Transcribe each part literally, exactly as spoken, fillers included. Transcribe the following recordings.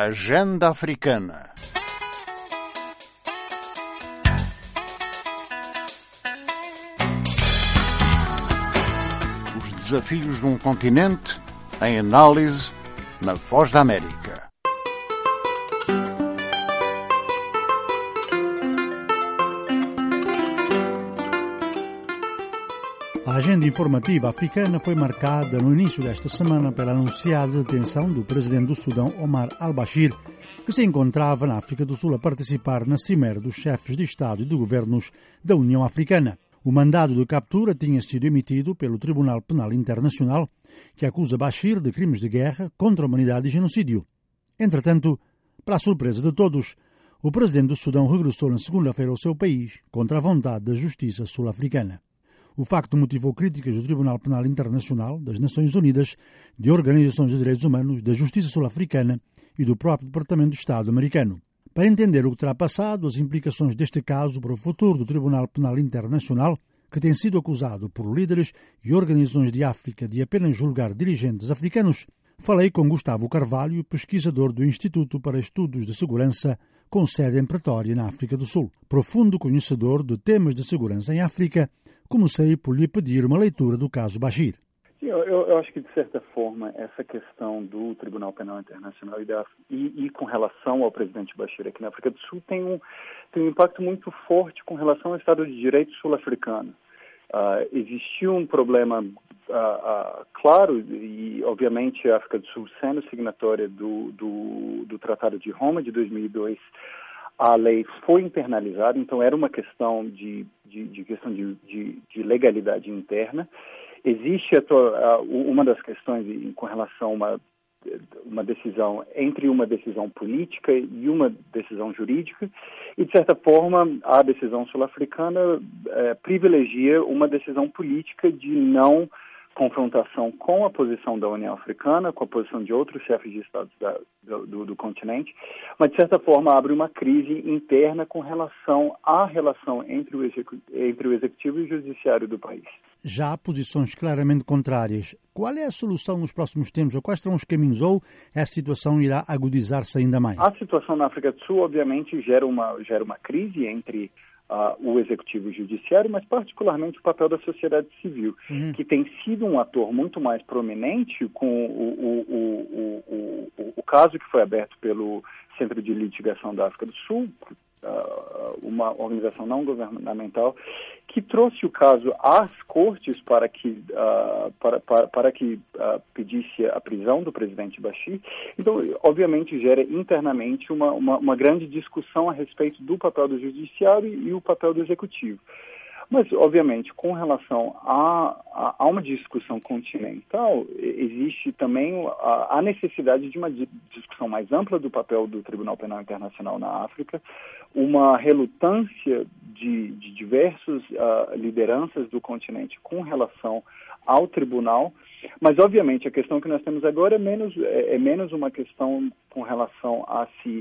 Agenda Africana. Os desafios de um continente em análise na Voz da América. A agenda informativa africana foi marcada no início desta semana pela anunciada detenção do presidente do Sudão, Omar al-Bashir, que se encontrava na África do Sul a participar na cimeira dos chefes de Estado e de governos da União Africana. O mandado de captura tinha sido emitido pelo Tribunal Penal Internacional, que acusa Bashir de crimes de guerra contra a humanidade e genocídio. Entretanto, para a surpresa de todos, o presidente do Sudão regressou na segunda-feira ao seu país contra a vontade da justiça sul-africana. O facto motivou críticas do Tribunal Penal Internacional, das Nações Unidas, de organizações de direitos humanos, da Justiça Sul-Africana e do próprio Departamento de Estado americano. Para entender o que terá passado, as implicações deste caso para o futuro do Tribunal Penal Internacional, que tem sido acusado por líderes e organizações de África de apenas julgar dirigentes africanos, falei com Gustavo Carvalho, pesquisador do Instituto para Estudos de Segurança, com sede em Pretória, na África do Sul. Profundo conhecedor de temas de segurança em África, comecei por lhe pedir uma leitura do caso Bashir. Sim, eu, eu acho que, de certa forma, essa questão do Tribunal Penal Internacional e, da, e, e com relação ao presidente Bashir aqui na África do Sul tem um, tem um impacto muito forte com relação ao Estado de Direito sul-africano. Uh, existiu um problema uh, uh, claro e, obviamente, a África do Sul sendo signatória do, do, do Tratado de Roma de dois mil e dois, a lei foi internalizada, então era uma questão de, de, de, questão de, de, de legalidade interna. Existe a, a, uma das questões com relação a uma, uma decisão entre uma decisão política e uma decisão jurídica, e, de certa forma, a decisão sul-africana é, privilegia uma decisão política de não confrontação com a posição da União Africana, com a posição de outros chefes de Estado da, do, do, do continente, mas, de certa forma, abre uma crise interna com relação à relação entre o, execu, entre o Executivo e o Judiciário do país. Já há posições claramente contrárias. Qual é a solução nos próximos tempos? Ou quais serão os caminhos? Ou essa situação irá agudizar-se ainda mais? A situação na África do Sul, obviamente, gera uma, gera uma crise entre Uh, o Executivo e o Judiciário, mas particularmente o papel da sociedade civil, uhum. que tem sido um ator muito mais prominente com o, o, o, o, o, o caso que foi aberto pelo Centro de Litigação da África do Sul, uh, uma organização não governamental, que trouxe o caso às cortes para que, uh, para, para, para que uh, pedisse a prisão do presidente Bashir. Então, obviamente, gera internamente uma, uma, uma grande discussão a respeito do papel do judiciário e o papel do executivo. Mas, obviamente, com relação a, a, a uma discussão continental, existe também a, a necessidade de uma discussão mais ampla do papel do Tribunal Penal Internacional na África, uma relutância de, de diversas uh, lideranças do continente com relação ao tribunal, mas, obviamente, a questão que nós temos agora é menos, é, é menos uma questão com relação a se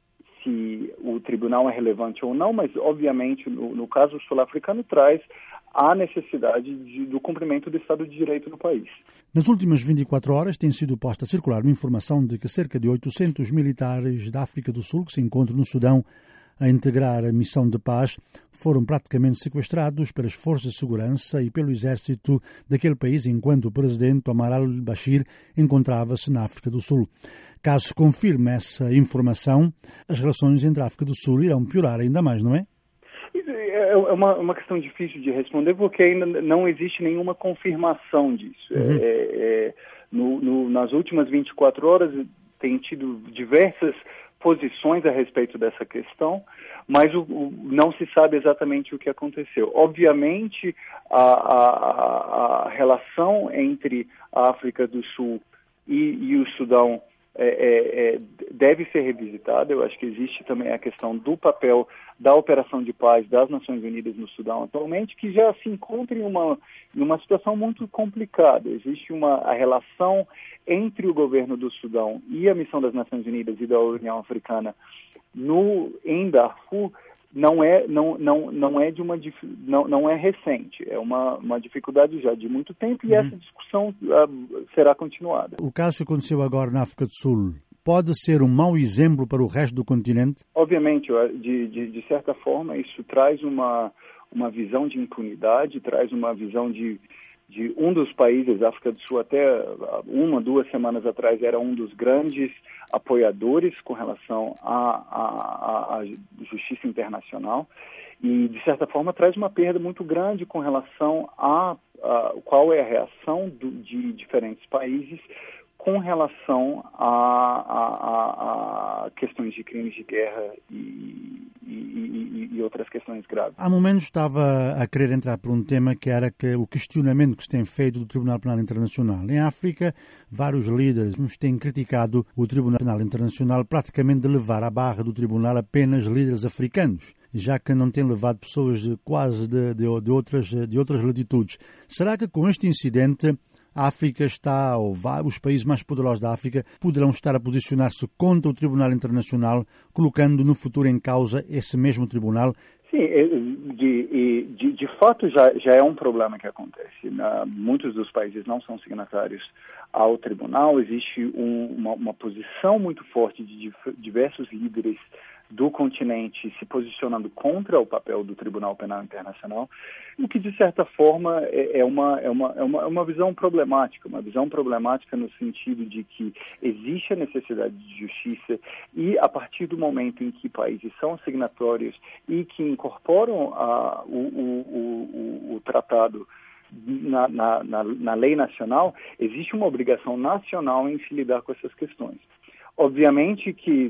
se o tribunal é relevante ou não, mas, obviamente, no, no caso sul-africano, traz a necessidade de, do cumprimento do Estado de Direito no país. Nas últimas vinte e quatro horas tem sido posta a circular uma informação de que cerca de oitocentos militares da África do Sul que se encontram no Sudão a integrar a missão de paz foram praticamente sequestrados pelas forças de segurança e pelo exército daquele país enquanto o presidente Omar al-Bashir encontrava-se na África do Sul. Caso se confirme essa informação, as relações entre a África do Sul irão piorar ainda mais, não é? É uma, uma questão difícil de responder porque ainda não existe nenhuma confirmação disso. Uhum. É, é, no, no, nas últimas vinte e quatro horas tem tido diversas posições a respeito dessa questão, mas o, o, não se sabe exatamente o que aconteceu. Obviamente, a, a, a relação entre a África do Sul e, e o Sudão É, é, é, deve ser revisitada. Eu acho que existe também a questão do papel da operação de paz das Nações Unidas no Sudão atualmente, que já se encontra em uma, em uma situação muito complicada. Existe uma a relação entre o governo do Sudão e a missão das Nações Unidas e da União Africana no, em Darfur, não é, não, não, não é de uma não, não é recente, é uma, uma dificuldade já de muito tempo e uhum. essa discussão uh, será continuada. O caso que aconteceu agora na África do Sul pode ser um mau exemplo para o resto do continente? Obviamente, de, de, de certa forma, isso traz uma, uma visão de impunidade, traz uma visão de, de um dos países, África do Sul, até uma, duas semanas atrás, era um dos grandes apoiadores com relação à, à, à justiça internacional e, de certa forma, traz uma perda muito grande com relação a, a qual é a reação do, de diferentes países com relação a, a, a questões de crimes de guerra e, e, e, e outras questões graves. Há momentos estava a querer entrar por um tema que era que o questionamento que se tem feito do Tribunal Penal Internacional. Em África, vários líderes nos têm criticado o Tribunal Penal Internacional praticamente de levar à barra do tribunal apenas líderes africanos, já que não tem levado pessoas de, quase de, de, de, outras, de outras latitudes. Será que com este incidente a África está, ou os países mais poderosos da África poderão estar a posicionar-se contra o Tribunal Internacional, colocando no futuro em causa esse mesmo tribunal? Sim, de, de, de fato já, já é um problema que acontece. Muitos dos países não são signatários ao tribunal, existe um, uma, uma posição muito forte de diversos líderes do continente se posicionando contra o papel do Tribunal Penal Internacional, o que, de certa forma, é, é, uma, é, uma, é, uma, é uma visão problemática, uma visão problemática no sentido de que existe a necessidade de justiça e, a partir do momento em que países são signatórios e que incorporam a, o, o, o, o tratado Na, na, na, na lei nacional, existe uma obrigação nacional em se lidar com essas questões. Obviamente que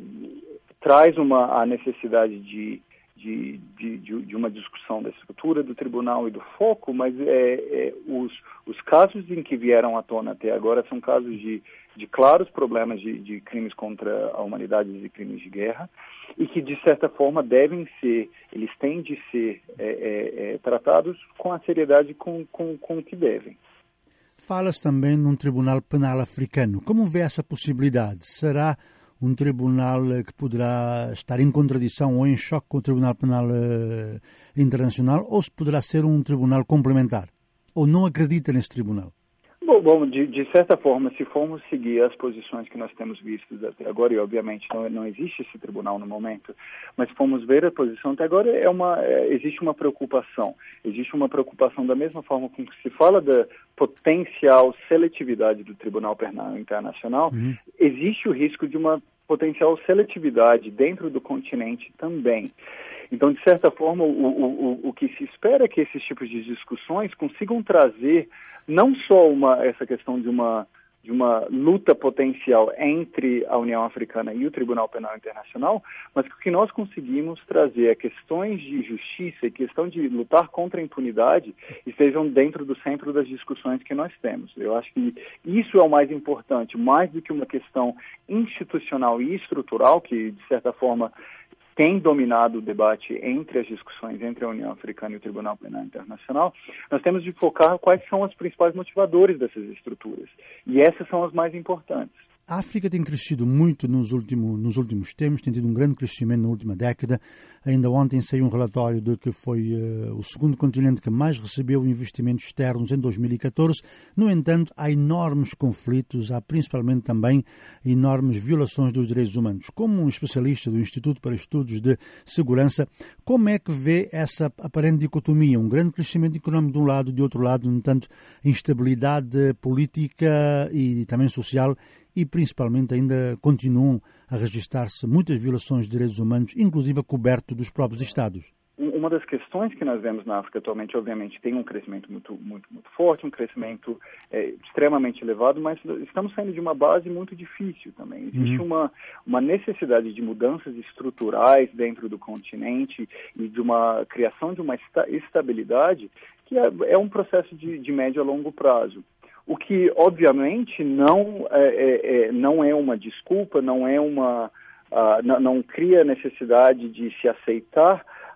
traz uma, a necessidade de, de, de, de uma discussão da estrutura do tribunal e do foco, mas é, é, os, os casos em que vieram à tona até agora são casos de, de claros problemas de, de crimes contra a humanidade e crimes de guerra, e que, de certa forma, devem ser, eles têm de ser é, é, é, tratados com a seriedade com, com, com que devem. Fala-se também num tribunal penal africano. Como vê essa possibilidade? Será um tribunal que poderá estar em contradição ou em choque com o Tribunal Penal uh, Internacional, ou se poderá ser um tribunal complementar? Ou não acredita nesse tribunal? Bom, bom de, de certa forma, se formos seguir as posições que nós temos vistas até agora, e obviamente não, não existe esse tribunal no momento, mas se formos ver a posição até agora, é uma, é, existe uma preocupação. Existe uma preocupação da mesma forma com que se fala da potencial seletividade do Tribunal Penal Internacional, uhum. Existe o risco de uma potencial seletividade dentro do continente também. Então, de certa forma, o, o, o que se espera é que esses tipos de discussões consigam trazer não só uma, essa questão de uma, de uma luta potencial entre a União Africana e o Tribunal Penal Internacional, mas que o que nós conseguimos trazer é questões de justiça e questão de lutar contra a impunidade estejam dentro do centro das discussões que nós temos. Eu acho que isso é o mais importante, mais do que uma questão institucional e estrutural, que, de certa forma, tem dominado o debate entre as discussões entre a União Africana e o Tribunal Penal Internacional. Nós temos de focar quais são os principais motivadores dessas estruturas. E essas são as mais importantes. A África tem crescido muito nos últimos, nos últimos tempos, tem tido um grande crescimento na última década. Ainda ontem saiu um relatório de que foi uh, o segundo continente que mais recebeu investimentos externos em dois mil e catorze. No entanto, há enormes conflitos, há principalmente também enormes violações dos direitos humanos. Como um especialista do Instituto para Estudos de Segurança, como é que vê essa aparente dicotomia? Um grande crescimento económico de um lado, de outro lado, no entanto, instabilidade política e também social, e principalmente ainda continuam a registrar-se muitas violações de direitos humanos, inclusive a coberto dos próprios Estados. Uma das questões que nós vemos na África atualmente, obviamente, tem um crescimento muito, muito, muito forte, um crescimento é, extremamente elevado, mas estamos saindo de uma base muito difícil também. Existe uhum. uma, uma necessidade de mudanças estruturais dentro do continente e de uma criação de uma esta, estabilidade que é, é um processo de, de médio a longo prazo. O que, obviamente, não é, é, não é uma desculpa, não é uma, uh, não, não cria necessidade de se aceitar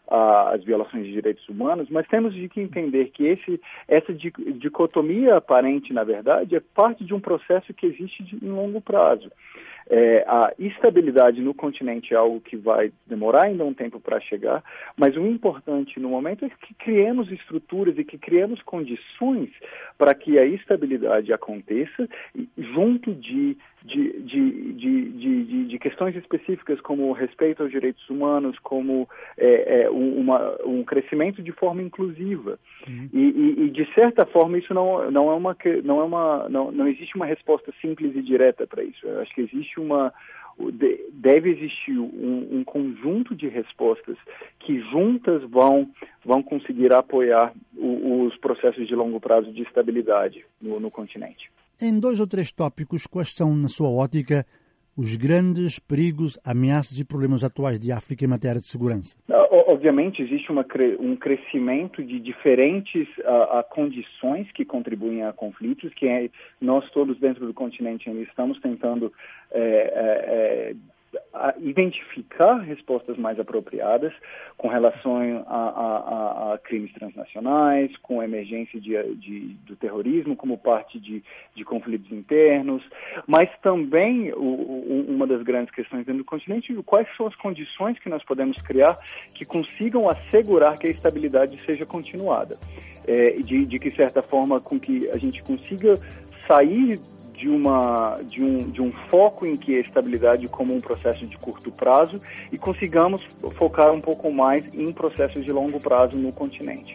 uh, as violações de direitos humanos, mas temos de que entender que esse, essa dicotomia aparente, na verdade, é parte de um processo que existe de, em longo prazo. É, a estabilidade no continente é algo que vai demorar ainda um tempo para chegar, mas o importante no momento é que criemos estruturas e que criemos condições para que a estabilidade aconteça junto de, de, de, de, de, de questões específicas como o respeito aos direitos humanos, como é, é, uma, um crescimento de forma inclusiva. Uhum. E, e, e, de certa forma, isso não, não é uma... Não, é uma não, não existe uma resposta simples e direta para isso. Eu acho que existe uma... Deve existir um, um conjunto de respostas que juntas vão, vão conseguir apoiar o, os processos de longo prazo de estabilidade no, no continente. Em dois ou três tópicos, quais são, na sua ótica, os grandes perigos, ameaças e problemas atuais de África em matéria de segurança? Obviamente, existe uma, um crescimento de diferentes uh, condições que contribuem a conflitos, que é, nós todos dentro do continente ainda estamos tentando é, é, a identificar respostas mais apropriadas com relação a, a, a crimes transnacionais, com a emergência de, de, do terrorismo como parte de, de conflitos internos, mas também o, o, uma das grandes questões dentro do continente, quais são as condições que nós podemos criar que consigam assegurar que a estabilidade seja continuada, é, de, de que certa forma com que a gente consiga sair de, uma, de, um, de um foco em que a estabilidade como um processo de curto prazo e consigamos focar um pouco mais em processos de longo prazo no continente.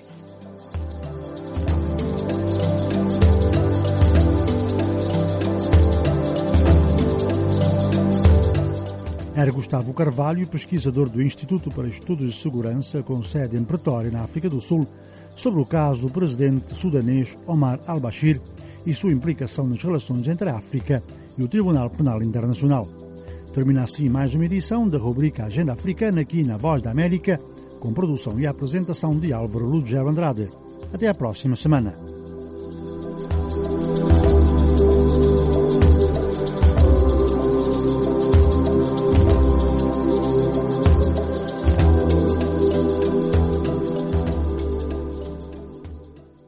Era Gustavo Carvalho, pesquisador do Instituto para Estudos de Segurança, com sede em Pretória, na África do Sul, sobre o caso do presidente sudanês Omar al-Bashir e sua implicação nas relações entre a África e o Tribunal Penal Internacional. Termina assim mais uma edição da rubrica Agenda Africana aqui na Voz da América, com produção e apresentação de Álvaro Lugero Andrade. Até a próxima semana.